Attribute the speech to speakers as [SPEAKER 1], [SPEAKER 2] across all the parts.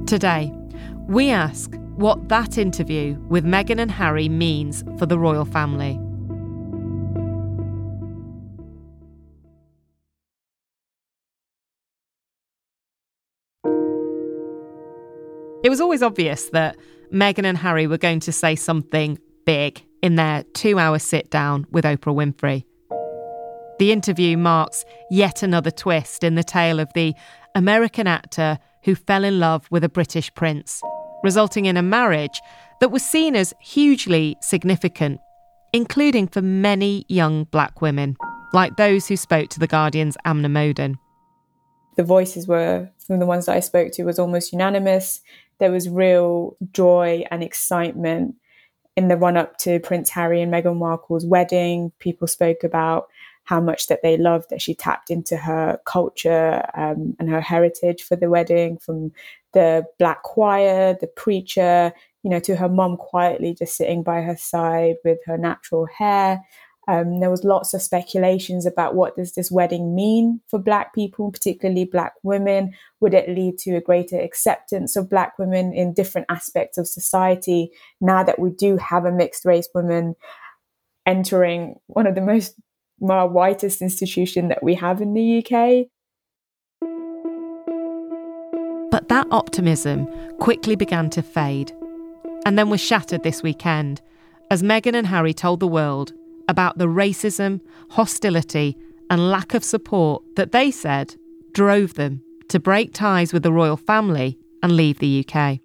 [SPEAKER 1] Today, we ask what that interview with Meghan and Harry means for the royal family. It was always obvious that Meghan and Harry were going to say something big in their 2-hour sit-down with Oprah Winfrey. The interview marks yet another twist in the tale of the American actor who fell in love with a British prince, resulting in a marriage that was seen as hugely significant, including for many young black women, like those who spoke to The Guardian's Amna Moden.
[SPEAKER 2] The voices were, from the ones that I spoke to, was almost unanimous. There was real joy and excitement in the run-up to Prince Harry and Meghan Markle's wedding. People spoke about how much that they loved that she tapped into her culture and her heritage for the wedding, from the black choir, the preacher, to her mum quietly just sitting by her side with her natural hair. There was lots of speculations about what does this wedding mean for black people, particularly black women. Would it lead to a greater acceptance of black women in different aspects of society now that we do have a mixed race woman entering one of the most whitest institution that we have in the UK?
[SPEAKER 1] But that optimism quickly began to fade, and then was shattered this weekend as Meghan and Harry told the world about the racism, hostility and lack of support that they said drove them to break ties with the royal family and leave the UK.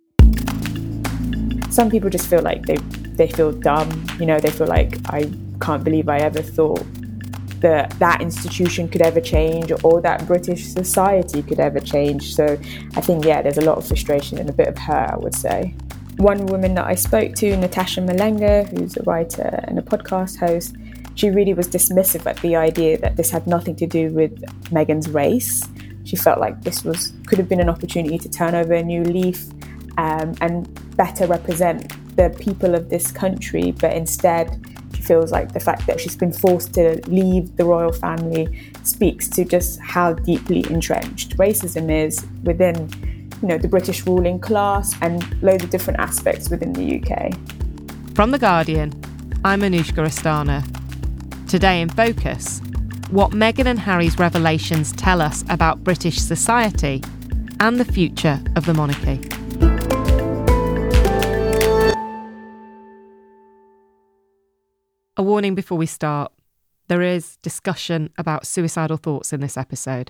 [SPEAKER 2] Some people just feel like they feel dumb. They feel like, I can't believe I ever thought that institution could ever change or that British society could ever change. So I think, there's a lot of frustration and a bit of hurt, I would say. One woman that I spoke to, Natasha Malenga, who's a writer and a podcast host, she really was dismissive at the idea that this had nothing to do with Meghan's race. She felt like this could have been an opportunity to turn over a new leaf and better represent the people of this country. But instead, she feels like the fact that she's been forced to leave the royal family speaks to just how deeply entrenched racism is within the British ruling class and loads of different aspects within the UK.
[SPEAKER 1] From The Guardian, I'm Anushka Astana. Today in Focus, what Meghan and Harry's revelations tell us about British society and the future of the monarchy. A warning before we start. There is discussion about suicidal thoughts in this episode.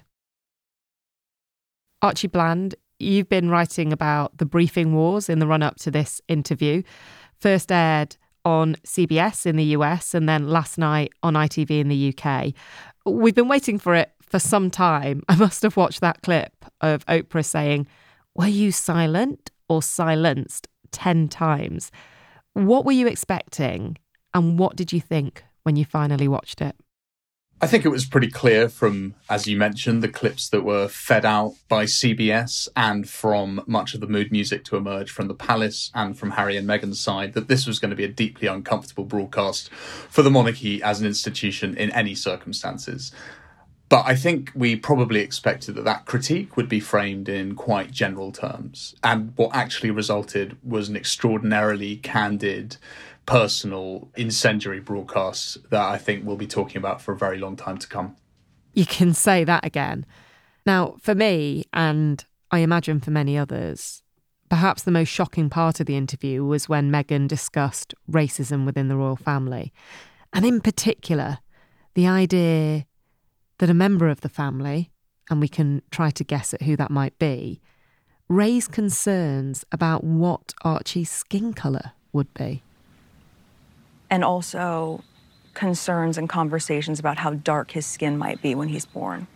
[SPEAKER 1] Archie Bland, you've been writing about the briefing wars in the run-up to this interview. First aired on CBS in the US and then last night on ITV in the UK. We've been waiting for it for some time. I must have watched that clip of Oprah saying, "Were you silent or silenced?" 10 times. What were you expecting and what did you think when you finally watched it?
[SPEAKER 3] I think it was pretty clear from, as you mentioned, the clips that were fed out by CBS and from much of the mood music to emerge from the palace and from Harry and Meghan's side that this was going to be a deeply uncomfortable broadcast for the monarchy as an institution in any circumstances. But I think we probably expected that critique would be framed in quite general terms. And what actually resulted was an extraordinarily candid, personal, incendiary broadcast that I think we'll be talking about for a very long time to come.
[SPEAKER 1] You can say that again. Now, for me, and I imagine for many others, perhaps the most shocking part of the interview was when Meghan discussed racism within the royal family. And in particular, the idea that a member of the family, and we can try to guess at who that might be, raised concerns about what Archie's skin colour would be.
[SPEAKER 4] And also concerns and conversations about how dark his skin might be when he's born.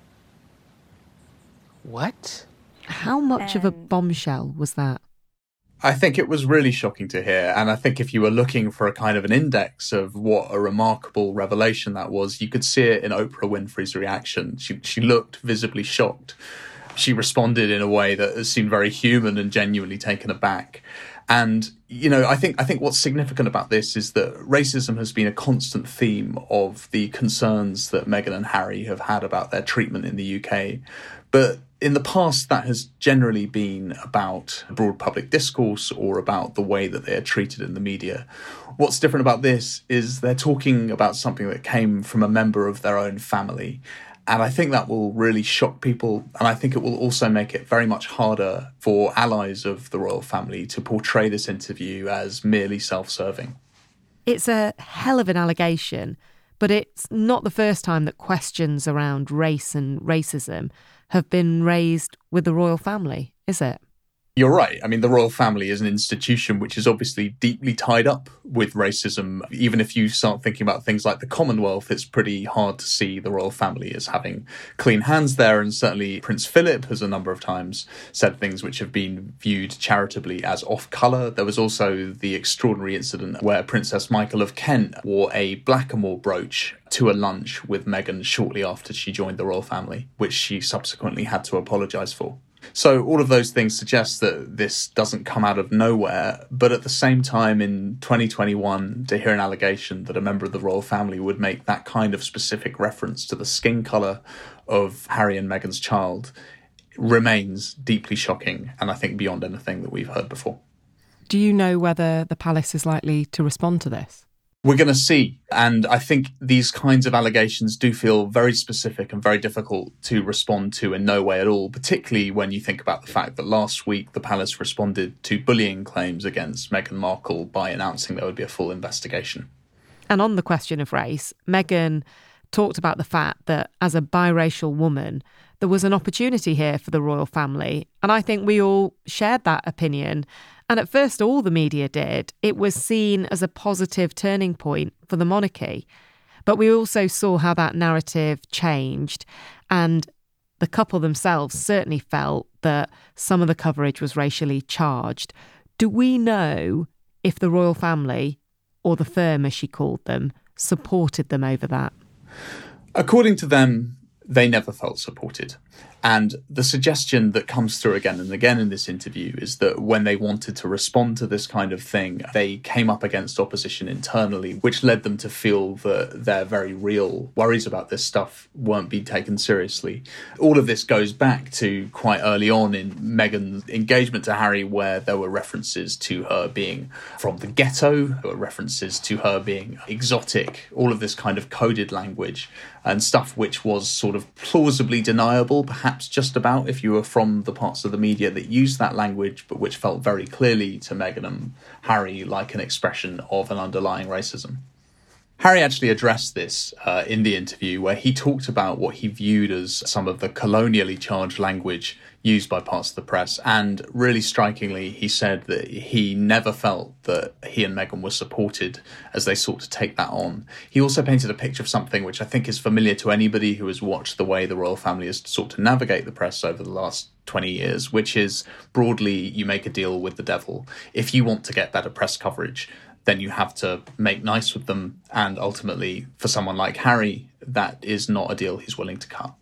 [SPEAKER 5] What?
[SPEAKER 1] How much of a bombshell was that?
[SPEAKER 3] I think it was really shocking to hear. And I think if you were looking for a kind of an index of what a remarkable revelation that was, you could see it in Oprah Winfrey's reaction. She looked visibly shocked. She responded in a way that seemed very human and genuinely taken aback. And, I think what's significant about this is that racism has been a constant theme of the concerns that Meghan and Harry have had about their treatment in the UK. But in the past, that has generally been about broad public discourse or about the way that they are treated in the media. What's different about this is they're talking about something that came from a member of their own family. And I think that will really shock people. And I think it will also make it very much harder for allies of the royal family to portray this interview as merely self-serving.
[SPEAKER 1] It's a hell of an allegation, but it's not the first time that questions around race and racism have been raised with the royal family, is it?
[SPEAKER 3] You're right. I mean, the royal family is an institution which is obviously deeply tied up with racism. Even if you start thinking about things like the Commonwealth, it's pretty hard to see the royal family as having clean hands there. And certainly Prince Philip has a number of times said things which have been viewed charitably as off-colour. There was also the extraordinary incident where Princess Michael of Kent wore a blackamoor brooch to a lunch with Meghan shortly after she joined the royal family, which she subsequently had to apologise for. So all of those things suggest that this doesn't come out of nowhere. But at the same time, in 2021, to hear an allegation that a member of the royal family would make that kind of specific reference to the skin colour of Harry and Meghan's child remains deeply shocking, and I think beyond anything that we've heard before.
[SPEAKER 1] Do you know whether the palace is likely to respond to this?
[SPEAKER 3] We're going to see. And I think these kinds of allegations do feel very specific and very difficult to respond to in no way at all, particularly when you think about the fact that last week the palace responded to bullying claims against Meghan Markle by announcing there would be a full investigation.
[SPEAKER 1] And on the question of race, Meghan talked about the fact that as a biracial woman, there was an opportunity here for the royal family. And I think we all shared that opinion. And at first, all the media did. It was seen as a positive turning point for the monarchy. But we also saw how that narrative changed. And the couple themselves certainly felt that some of the coverage was racially charged. Do we know if the royal family, or the firm as she called them, supported them over that?
[SPEAKER 3] According to them, they never felt supported. And the suggestion that comes through again and again in this interview is that when they wanted to respond to this kind of thing, they came up against opposition internally, which led them to feel that their very real worries about this stuff weren't being taken seriously. All of this goes back to quite early on in Meghan's engagement to Harry, where there were references to her being from the ghetto, there were references to her being exotic, all of this kind of coded language and stuff which was sort of plausibly deniable, perhaps just about if you were from the parts of the media that used that language, but which felt very clearly to Meghan and Harry like an expression of an underlying racism. Harry actually addressed this in the interview, where he talked about what he viewed as some of the colonially charged language used by parts of the press. And really strikingly, he said that he never felt that he and Meghan were supported as they sought to take that on. He also painted a picture of something which I think is familiar to anybody who has watched the way the royal family has sought to navigate the press over the last 20 years, which is broadly, you make a deal with the devil. If you want to get better press coverage, then you have to make nice with them. And ultimately, for someone like Harry, that is not a deal he's willing to cut.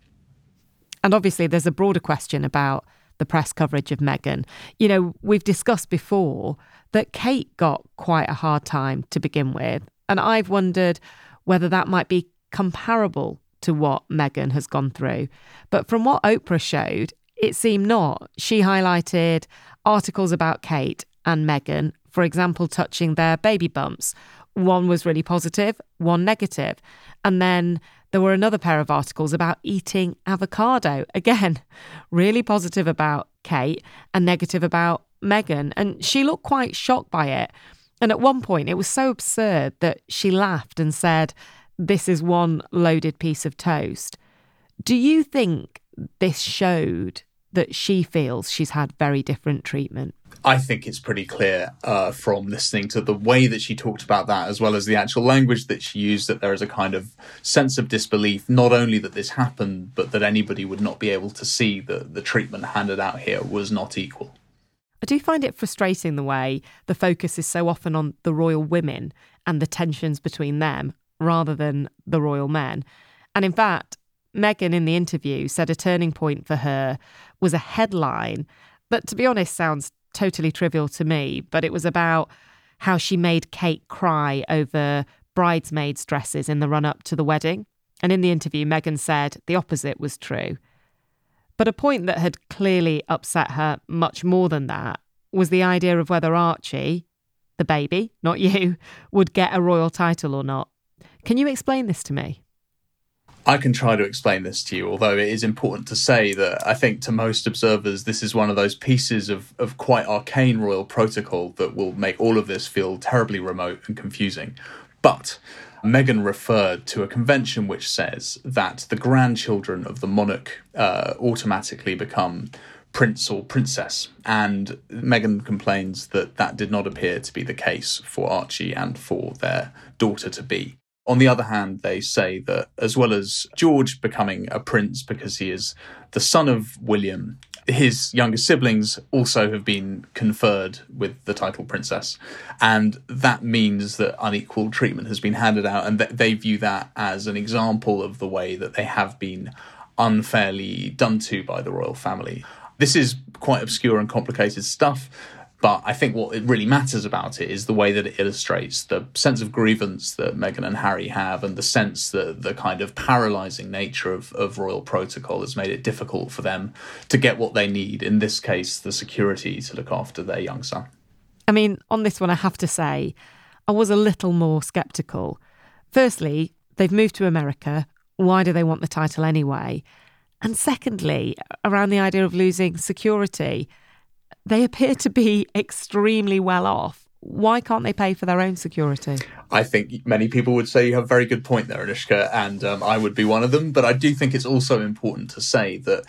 [SPEAKER 1] And obviously, there's a broader question about the press coverage of Meghan. You know, we've discussed before that Kate got quite a hard time to begin with. And I've wondered whether that might be comparable to what Meghan has gone through. But from what Oprah showed, it seemed not. She highlighted articles about Kate and Meghan, for example, touching their baby bumps. One was really positive, one negative. And then there were another pair of articles about eating avocado. Again, really positive about Kate and negative about Meghan. And she looked quite shocked by it. And at one point, it was so absurd that she laughed and said, "This is one loaded piece of toast." Do you think this showed that she feels she's had very different treatment?
[SPEAKER 3] I think it's pretty clear from listening to the way that she talked about that, as well as the actual language that she used, that there is a kind of sense of disbelief, not only that this happened, but that anybody would not be able to see that the treatment handed out here was not equal.
[SPEAKER 1] I do find it frustrating the way the focus is so often on the royal women and the tensions between them rather than the royal men. And in fact, Meghan in the interview said a turning point for her was a headline that, to be honest, sounds totally trivial to me, but it was about how she made Kate cry over bridesmaids' dresses in the run-up to the wedding. And in the interview, Meghan said the opposite was true. But a point that had clearly upset her much more than that was the idea of whether Archie, the baby, not you, would get a royal title or not. Can you explain this to me?
[SPEAKER 3] I can try to explain this to you, although it is important to say that I think to most observers, this is one of those pieces of quite arcane royal protocol that will make all of this feel terribly remote and confusing. But Meghan referred to a convention which says that the grandchildren of the monarch automatically become prince or princess. And Meghan complains that that did not appear to be the case for Archie and for their daughter-to-be. On the other hand, they say that as well as George becoming a prince because he is the son of William, his younger siblings also have been conferred with the title princess. And that means that unequal treatment has been handed out, and they view that as an example of the way that they have been unfairly done to by the royal family. This is quite obscure and complicated stuff, but I think what it really matters about it is the way that it illustrates the sense of grievance that Meghan and Harry have, and the sense that the kind of paralysing nature of royal protocol has made it difficult for them to get what they need, in this case, the security to look after their young son.
[SPEAKER 1] I mean, on this one, I have to say, I was a little more sceptical. Firstly, they've moved to America. Why do they want the title anyway? And secondly, around the idea of losing security, they appear to be extremely well off. Why can't they pay for their own security?
[SPEAKER 3] I think many people would say you have a very good point there, Anushka, and I would be one of them. But I do think it's also important to say that,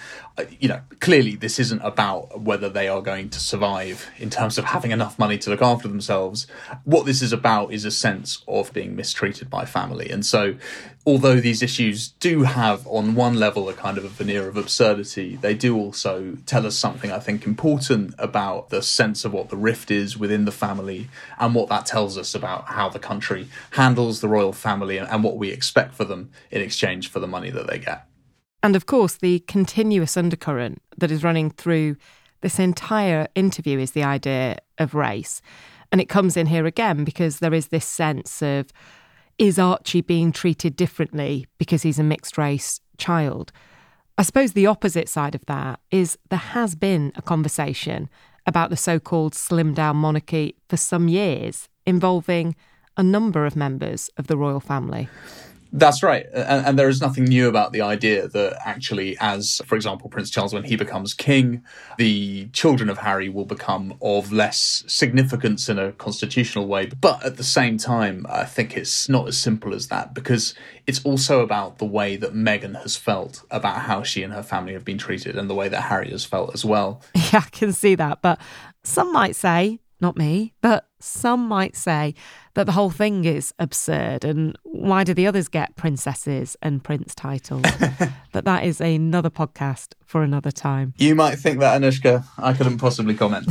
[SPEAKER 3] clearly this isn't about whether they are going to survive in terms of having enough money to look after themselves. What this is about is a sense of being mistreated by family. And so, although these issues do have, on one level, a kind of a veneer of absurdity, they do also tell us something, I think, important about the sense of what the rift is within the family and what that tells us about how the country handles the royal family and what we expect for them in exchange for the money that they get.
[SPEAKER 1] And of course, the continuous undercurrent that is running through this entire interview is the idea of race. And it comes in here again because there is this sense of, is Archie being treated differently because he's a mixed race child? I suppose the opposite side of that is there has been a conversation about the so-called slimmed down monarchy for some years, involving a number of members of the royal family.
[SPEAKER 3] That's right. And there is nothing new about the idea that actually, as, for example, Prince Charles, when he becomes king, the children of Harry will become of less significance in a constitutional way. But at the same time, I think it's not as simple as that, because it's also about the way that Meghan has felt about how she and her family have been treated, and the way that Harry has felt as well.
[SPEAKER 1] Yeah, I can see that. But some might say, not me, but some might say that the whole thing is absurd, and why do the others get princesses and prince titles? But that is another podcast for another time.
[SPEAKER 3] You might think that, Anushka. I couldn't possibly comment.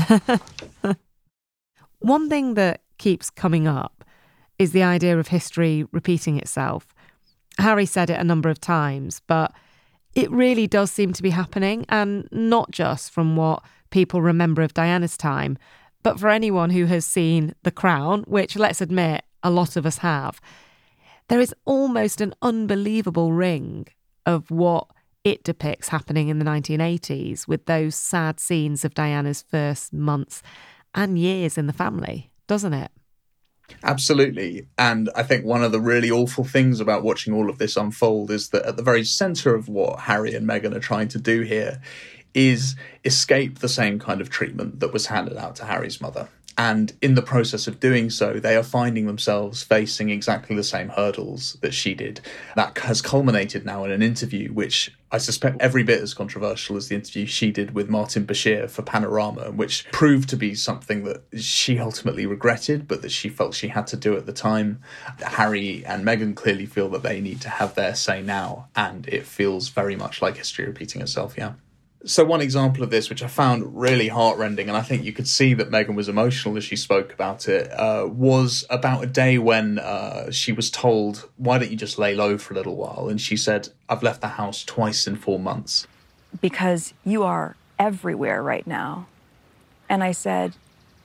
[SPEAKER 1] One thing that keeps coming up is the idea of history repeating itself. Harry said it a number of times, but it really does seem to be happening, and not just from what people remember of Diana's time, but for anyone who has seen The Crown, which, let's admit, a lot of us have, there is almost an unbelievable ring of what it depicts happening in the 1980s, with those sad scenes of Diana's first months and years in the family, doesn't it?
[SPEAKER 3] Absolutely. And I think one of the really awful things about watching all of this unfold is that at the very centre of what Harry and Meghan are trying to do here is escape the same kind of treatment that was handed out to Harry's mother. And in the process of doing so, they are finding themselves facing exactly the same hurdles that she did. That has culminated now in an interview, which I suspect every bit as controversial as the interview she did with Martin Bashir for Panorama, which proved to be something that she ultimately regretted, but that she felt she had to do at the time. Harry and Meghan clearly feel that they need to have their say now, and it feels very much like history repeating itself, yeah. So one example of this, which I found really heartrending, and I think you could see that Meghan was emotional as she spoke about it, was about a day when she was told, why don't you just lay low for a little while? And she said, I've left the house twice in 4 months.
[SPEAKER 4] Because you are everywhere right now. And I said,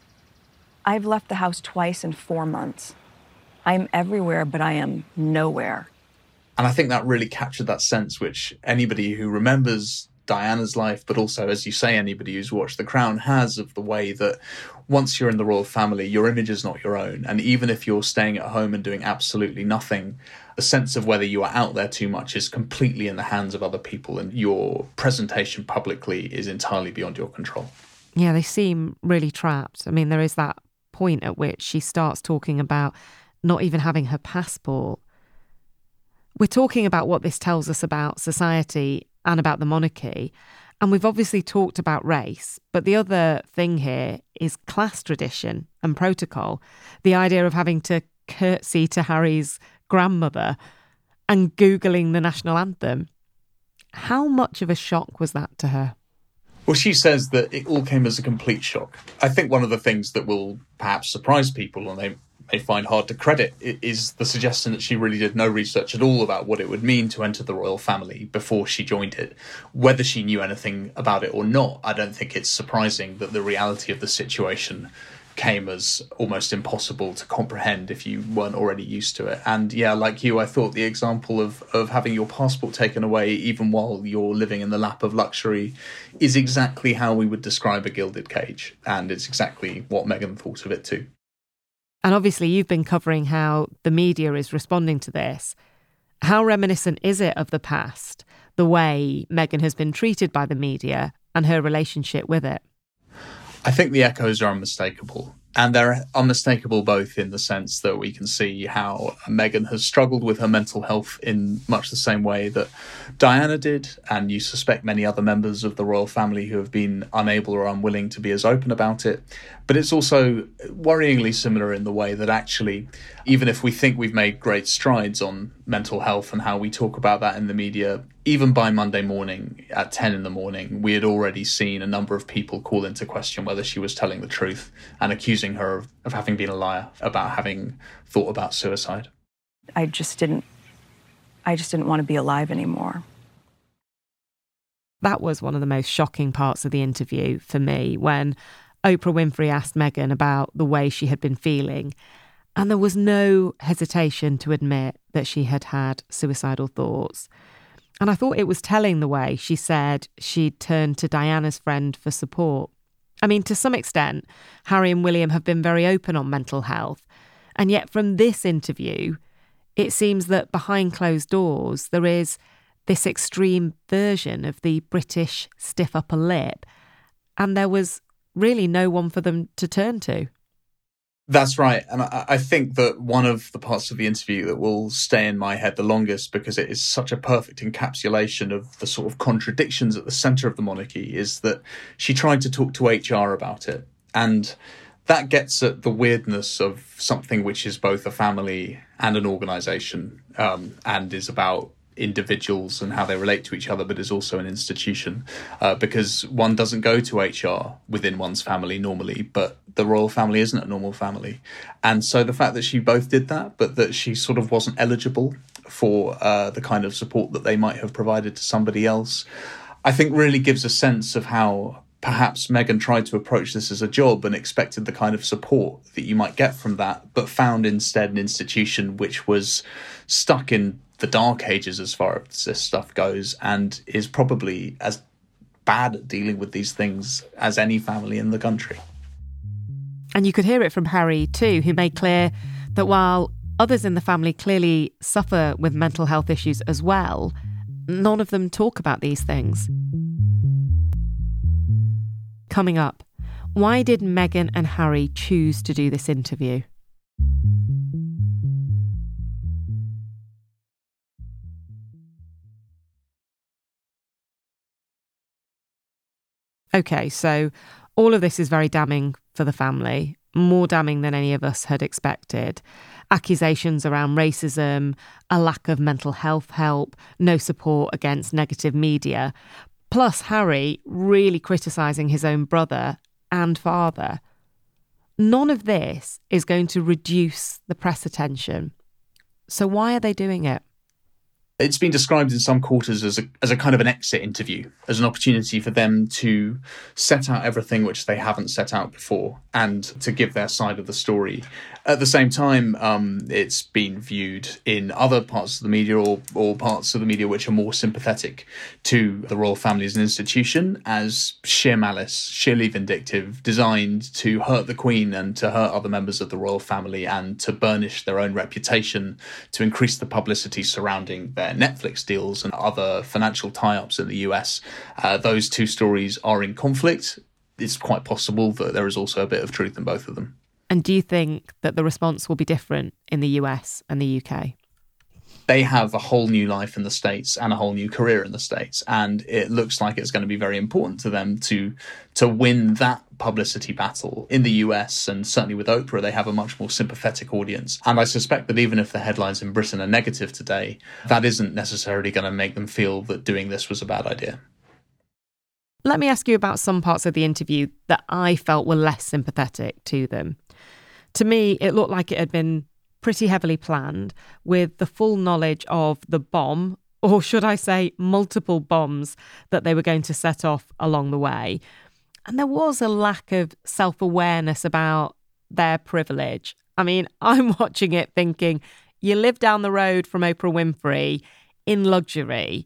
[SPEAKER 4] I've left the house twice in 4 months. I'm everywhere, but I am nowhere.
[SPEAKER 3] And I think that really captured that sense which anybody who remembers Diana's life, but also, as you say, anybody who's watched The Crown has, of the way that once you're in the royal family, your image is not your own. And even if you're staying at home and doing absolutely nothing, the sense of whether you are out there too much is completely in the hands of other people, and your presentation publicly is entirely beyond your control.
[SPEAKER 1] Yeah, they seem really trapped. I mean, there is that point at which she starts talking about not even having her passport. We're talking about what this tells us about society and about the monarchy. And we've obviously talked about race, but the other thing here is class tradition and protocol. The idea of having to curtsy to Harry's grandmother and Googling the national anthem. How much of a shock was that to her?
[SPEAKER 3] Well, she says that it all came as a complete shock. I think one of the things that will perhaps surprise people, and they may find hard to credit, is the suggestion that she really did no research at all about what it would mean to enter the royal family before she joined it. Whether she knew anything about it or not, I don't think it's surprising that the reality of the situation came as almost impossible to comprehend if you weren't already used to it. And yeah, like you, I thought the example of having your passport taken away even while you're living in the lap of luxury is exactly how we would describe a gilded cage. And it's exactly what Meghan thought of it too.
[SPEAKER 1] And obviously you've been covering how the media is responding to this. How reminiscent is it of the past, the way Meghan has been treated by the media and her relationship with it?
[SPEAKER 3] I think the echoes are unmistakable. And they're unmistakable both in the sense that we can see how Meghan has struggled with her mental health in much the same way that Diana did, and you suspect many other members of the royal family who have been unable or unwilling to be as open about it. But it's also worryingly similar in the way that actually, even if we think we've made great strides on mental health and how we talk about that in the media, even by Monday morning at 10 in the morning, we had already seen a number of people call into question whether she was telling the truth and accusing her of having been a liar, about having thought about suicide.
[SPEAKER 4] I just didn't want to be alive anymore.
[SPEAKER 1] That was one of the most shocking parts of the interview for me, when Oprah Winfrey asked Meghan about the way she had been feeling, and there was no hesitation to admit that she had had suicidal thoughts. And I thought it was telling the way she said she'd turned to Diana's friend for support. I mean, to some extent, Harry and William have been very open on mental health. And yet from this interview, it seems that behind closed doors, there is this extreme version of the British stiff upper lip. And there was really no one for them to turn to.
[SPEAKER 3] That's right. And I think that one of the parts of the interview that will stay in my head the longest, because it is such a perfect encapsulation of the sort of contradictions at the centre of the monarchy, is that she tried to talk to HR about it. And that gets at the weirdness of something which is both a family and an organisation, and is about individuals and how they relate to each other, but is also an institution, because one doesn't go to HR within one's family normally, but the royal family isn't a normal family. And so the fact that she both did that, but that she sort of wasn't eligible for the kind of support that they might have provided to somebody else, I think really gives a sense of how perhaps Meghan tried to approach this as a job and expected the kind of support that you might get from that, but found instead an institution which was stuck in the dark ages as far as this stuff goes, and is probably as bad at dealing with these things as any family in the country.
[SPEAKER 1] And you could hear it from Harry too, who made clear that while others in the family clearly suffer with mental health issues as well, none of them talk about these things. Coming up, why did Meghan and Harry choose to do this interview? Okay, so all of this is very damning for the family, more damning than any of us had expected. Accusations around racism, a lack of mental health help, no support against negative media, plus Harry really criticising his own brother and father. None of this is going to reduce the press attention. So why are they doing it?
[SPEAKER 3] It's been described in some quarters as a kind of an exit interview, as an opportunity for them to set out everything which they haven't set out before and to give their side of the story. At the same time, it's been viewed in other parts of the media or parts of the media which are more sympathetic to the royal family as an institution as sheer malice, sheerly vindictive, designed to hurt the Queen and to hurt other members of the royal family and to burnish their own reputation, to increase the publicity surrounding their Netflix deals and other financial tie-ups in the US. Those two stories are in conflict. It's quite possible that there is also a bit of truth in both of them.
[SPEAKER 1] And do you think that the response will be different in the US and the UK?
[SPEAKER 3] They have a whole new life in the States and a whole new career in the States. And it looks like it's going to be very important to them to win that publicity battle. In the US, and certainly with Oprah, they have a much more sympathetic audience. And I suspect that even if the headlines in Britain are negative today, that isn't necessarily going to make them feel that doing this was a bad idea.
[SPEAKER 1] Let me ask you about some parts of the interview that I felt were less sympathetic to them. To me, it looked like it had been pretty heavily planned, with the full knowledge of the bomb, or should I say multiple bombs, that they were going to set off along the way. And there was a lack of self-awareness about their privilege. I mean, I'm watching it thinking, you live down the road from Oprah Winfrey in luxury.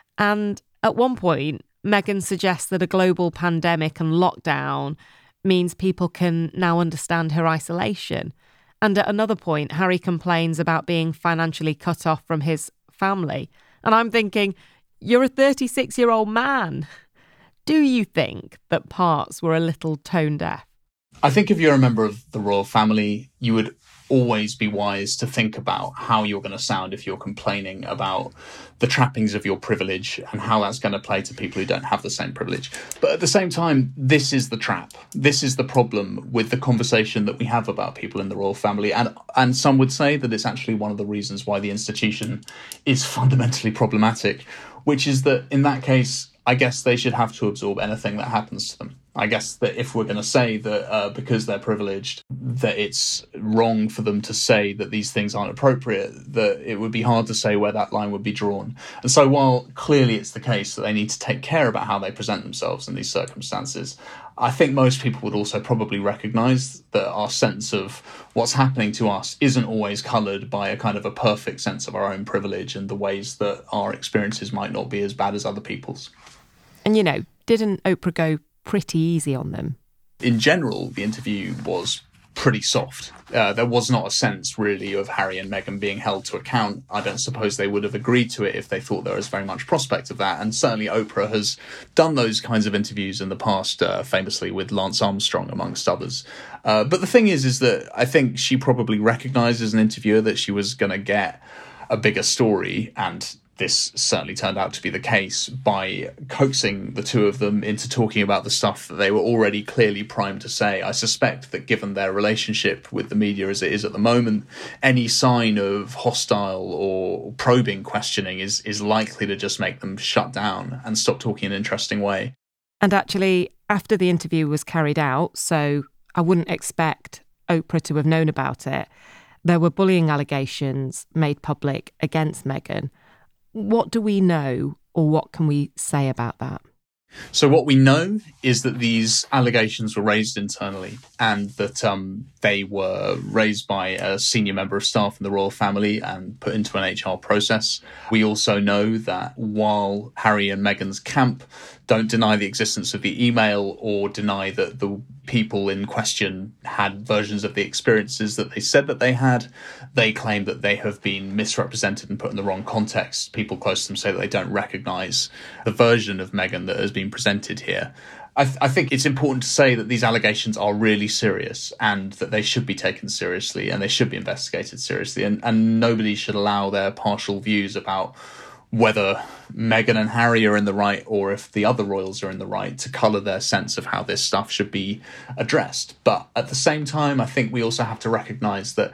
[SPEAKER 1] And at one point, Meghan suggests that a global pandemic and lockdown means people can now understand her isolation. And at another point, Harry complains about being financially cut off from his family. And I'm thinking, you're a 36-year-old man. Do you think that parts were a little tone deaf?
[SPEAKER 3] I think if you're a member of the royal family, you would always be wise to think about how you're going to sound if you're complaining about the trappings of your privilege and how that's going to play to people who don't have the same privilege. But at the same time, this is the trap. This is the problem with the conversation that we have about people in the royal family. And some would say that it's actually one of the reasons why the institution is fundamentally problematic, which is that in that case, I guess they should have to absorb anything that happens to them. I guess that if we're going to say that because they're privileged, that it's wrong for them to say that these things aren't appropriate, that it would be hard to say where that line would be drawn. And so while clearly it's the case that they need to take care about how they present themselves in these circumstances, I think most people would also probably recognise that our sense of what's happening to us isn't always coloured by a kind of a perfect sense of our own privilege and the ways that our experiences might not be as bad as other people's.
[SPEAKER 1] And, you know, didn't Oprah go pretty easy on them?
[SPEAKER 3] In general, the interview was pretty soft. There was not a sense, really, of Harry and Meghan being held to account. I don't suppose they would have agreed to it if they thought there was very much prospect of that. And certainly Oprah has done those kinds of interviews in the past, famously with Lance Armstrong, amongst others. But the thing is that I think she probably recognised as an interviewer that she was going to get a bigger story, and this certainly turned out to be the case, by coaxing the two of them into talking about the stuff that they were already clearly primed to say. I suspect that given their relationship with the media as it is at the moment, any sign of hostile or probing questioning is likely to just make them shut down and stop talking in an interesting way.
[SPEAKER 1] And actually, after the interview was carried out, so I wouldn't expect Oprah to have known about it, there were bullying allegations made public against Meghan. What do we know, or what can we say about that?
[SPEAKER 3] So what we know is that these allegations were raised internally and that they were raised by a senior member of staff in the royal family and put into an HR process. We also know that while Harry and Meghan's camp don't deny the existence of the email or deny that the people in question had versions of the experiences that they said that they had, they claim that they have been misrepresented and put in the wrong context. People close to them say that they don't recognise the version of Meghan that has been presented here. I think it's important to say that these allegations are really serious and that they should be taken seriously and they should be investigated seriously, and nobody should allow their partial views about whether Meghan and Harry are in the right or if the other royals are in the right to colour their sense of how this stuff should be addressed. But at the same time, I think we also have to recognise that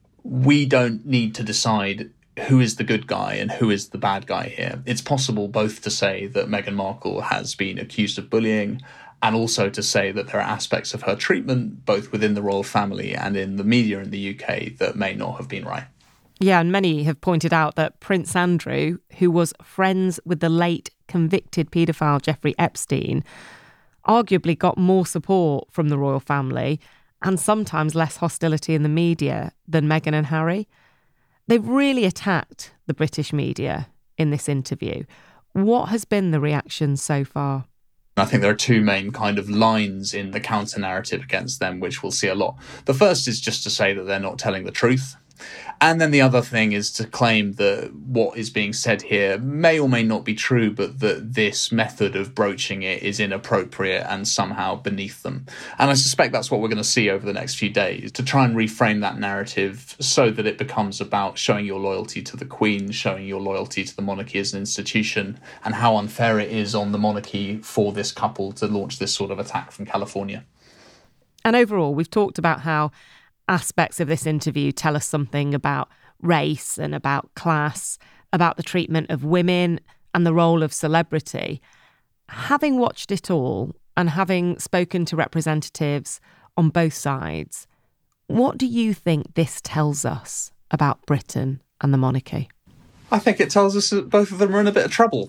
[SPEAKER 3] we don't need to decide who is the good guy and who is the bad guy here. It's possible both to say that Meghan Markle has been accused of bullying and also to say that there are aspects of her treatment, both within the royal family and in the media in the UK, that may not have been right.
[SPEAKER 1] Yeah, and many have pointed out that Prince Andrew, who was friends with the late convicted paedophile Jeffrey Epstein, arguably got more support from the royal family and sometimes less hostility in the media than Meghan and Harry. They've really attacked the British media in this interview. What has been the reaction so far?
[SPEAKER 3] I think there are two main kind of lines in the counter-narrative against them, which we'll see a lot. The first is just to say that they're not telling the truth. And then the other thing is to claim that what is being said here may or may not be true, but that this method of broaching it is inappropriate and somehow beneath them. And I suspect that's what we're going to see over the next few days, to try and reframe that narrative so that it becomes about showing your loyalty to the Queen, showing your loyalty to the monarchy as an institution, and how unfair it is on the monarchy for this couple to launch this sort of attack from California.
[SPEAKER 1] And overall, we've talked about how aspects of this interview tell us something about race and about class, about the treatment of women and the role of celebrity. Having watched it all and having spoken to representatives on both sides, what do you think this tells us about Britain and the monarchy?
[SPEAKER 3] I think it tells us that both of them are in a bit of trouble.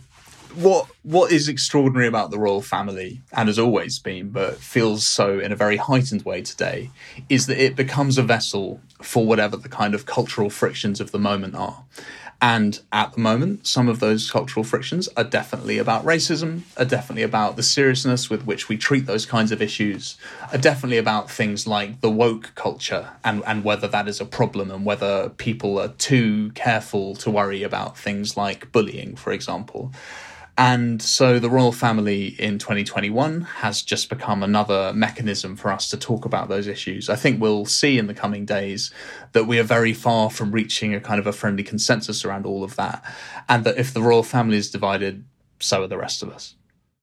[SPEAKER 3] What is extraordinary about the royal family, and has always been, but feels so in a very heightened way today, is that it becomes a vessel for whatever the kind of cultural frictions of the moment are. And at the moment, some of those cultural frictions are definitely about racism, are definitely about the seriousness with which we treat those kinds of issues, are definitely about things like the woke culture and whether that is a problem and whether people are too careful to worry about things like bullying, for example. And so the royal family in 2021 has just become another mechanism for us to talk about those issues. I think we'll see in the coming days that we are very far from reaching a kind of a friendly consensus around all of that. And that if the royal family is divided, so are the rest of us.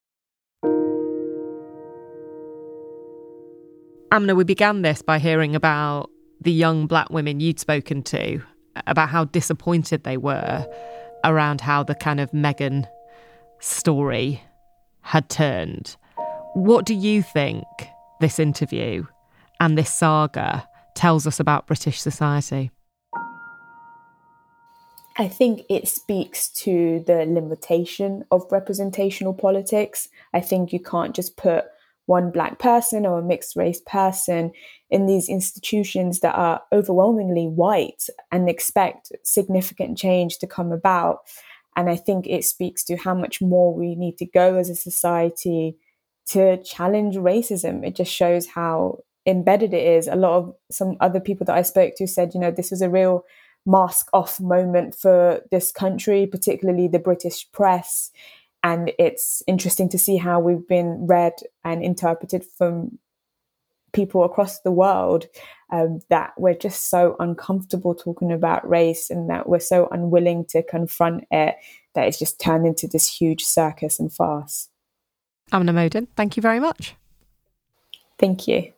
[SPEAKER 1] Amna, we began this by hearing about the young black women you'd spoken to, about how disappointed they were around how the kind of Meghan story had turned. What do you think this interview and this saga tells us about British society?
[SPEAKER 2] I think it speaks to the limitation of representational politics. I think you can't just put one black person or a mixed race person in these institutions that are overwhelmingly white and expect significant change to come about. And I think it speaks to how much more we need to go as a society to challenge racism. It just shows how embedded it is. A lot of some other people that I spoke to said, this was a real mask off moment for this country, particularly the British press. And it's interesting to see how we've been read and interpreted from people across the world, that we're just so uncomfortable talking about race and that we're so unwilling to confront it, that it's just turned into this huge circus and farce.
[SPEAKER 1] Amna Modin, thank you very much.
[SPEAKER 2] Thank you.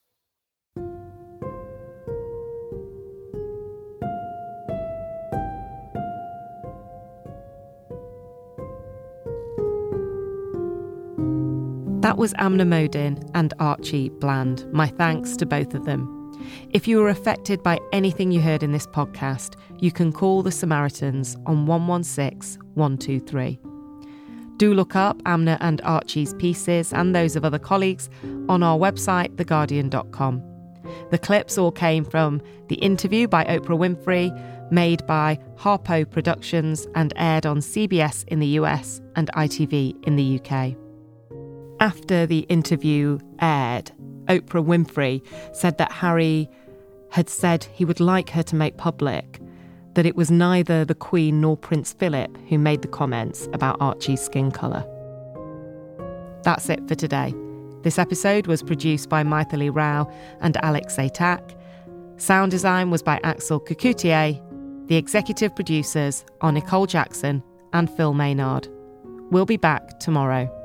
[SPEAKER 1] That was Amna Modin and Archie Bland. My thanks to both of them. If you were affected by anything you heard in this podcast, you can call the Samaritans on 116 123. Do look up Amna and Archie's pieces and those of other colleagues on our website, theguardian.com. The clips all came from the interview by Oprah Winfrey, made by Harpo Productions and aired on CBS in the US and ITV in the UK. After the interview aired, Oprah Winfrey said that Harry had said he would like her to make public that it was neither the Queen nor Prince Philip who made the comments about Archie's skin colour. That's it for today. This episode was produced by Maithili Rao and Alex Zatak. Sound design was by Axel Kukoutier. The executive producers are Nicole Jackson and Phil Maynard. We'll be back tomorrow.